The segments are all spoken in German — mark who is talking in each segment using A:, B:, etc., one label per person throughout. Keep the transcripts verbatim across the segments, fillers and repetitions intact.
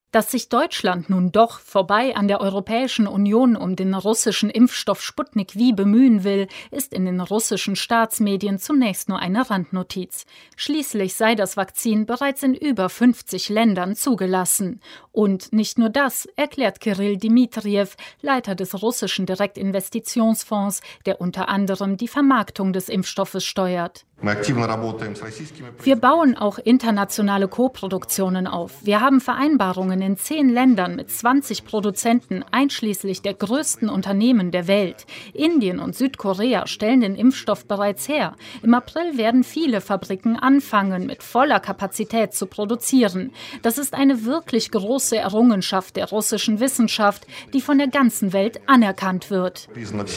A: Dass sich Deutschland nun doch vorbei an der Europäischen Union um den russischen Impfstoff Sputnik V bemühen will, ist in den russischen Staatsmedien zunächst nur eine Randnotiz. Schließlich sei das Vakzin bereits in über fünfzig Ländern zugelassen. Und nicht nur das, erklärt Kirill Dmitrijew, Leiter des russischen Direktinvestitionsfonds, der unter anderem die Vermarktung des Impfstoffes steuert. Wir bauen auch internationale Koproduktionen auf. Wir haben Vereinbarungen in zehn Ländern mit zwanzig Produzenten, einschließlich der größten Unternehmen der Welt. Indien und Südkorea stellen den Impfstoff bereits her. Im April werden viele Fabriken anfangen, mit voller Kapazität zu produzieren. Das ist eine wirklich große Errungenschaft der russischen Wissenschaft, die von der ganzen Welt anerkannt wird.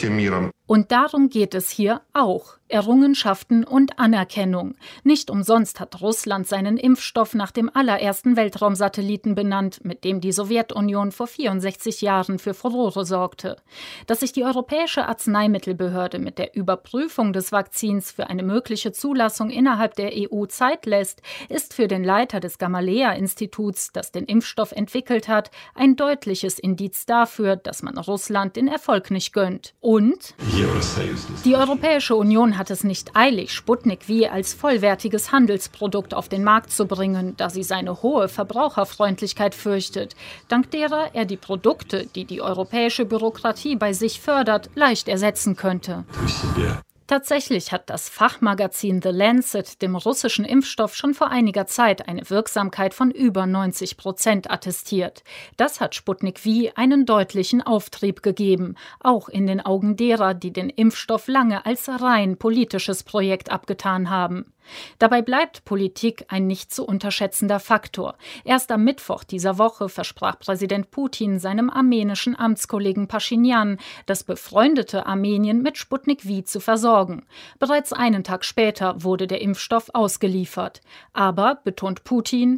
A: Und darum geht es hier auch. Errungenschaften und Anerkennung. Nicht umsonst hat Russland seinen Impfstoff nach dem allerersten Weltraumsatelliten benannt, mit dem die Sowjetunion vor vierundsechzig Jahren für Furore sorgte. Dass sich die Europäische Arzneimittelbehörde mit der Überprüfung des Vakzins für eine mögliche Zulassung innerhalb der E U Zeit lässt, ist für den Leiter des Gamaleya-Instituts, das den Impfstoff entwickelt hat, ein deutliches Indiz dafür, dass man Russland den Erfolg nicht gönnt. Und die Europäische Union hat es nicht eilig, Sputnik V als vollwertiges Handelsprodukt auf den Markt zu bringen, da sie seine hohe Verbraucherfreundlichkeit fürchtet, dank derer er die Produkte, die die europäische Bürokratie bei sich fördert, leicht ersetzen könnte. Tatsächlich hat das Fachmagazin The Lancet dem russischen Impfstoff schon vor einiger Zeit eine Wirksamkeit von über neunzig Prozent attestiert. Das hat Sputnik V einen deutlichen Auftrieb gegeben, auch in den Augen derer, die den Impfstoff lange als rein politisches Projekt abgetan haben. Dabei bleibt Politik ein nicht zu unterschätzender Faktor. Erst am Mittwoch dieser Woche versprach Präsident Putin seinem armenischen Amtskollegen Paschinjan, das befreundete Armenien mit Sputnik V zu versorgen. Bereits einen Tag später wurde der Impfstoff ausgeliefert. Aber, betont Putin,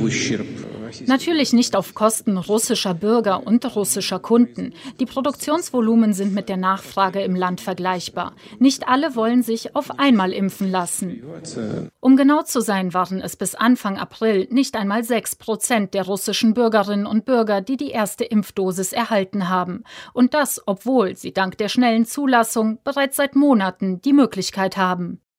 A: natürlich nicht auf Kosten russischer Bürger und russischer Kunden. Die Produktionsvolumen sind mit der Nachfrage im Land vergleichbar. Nicht alle wollen sich auf einmal impfen lassen. Um genau zu sein, waren es bis Anfang April nicht einmal sechs Prozent der russischen Bürgerinnen und Bürger, die die erste Impfdosis erhalten haben. Und das, obwohl sie dank der schnellen Zulassung bereits seit Monaten die Möglichkeit haben.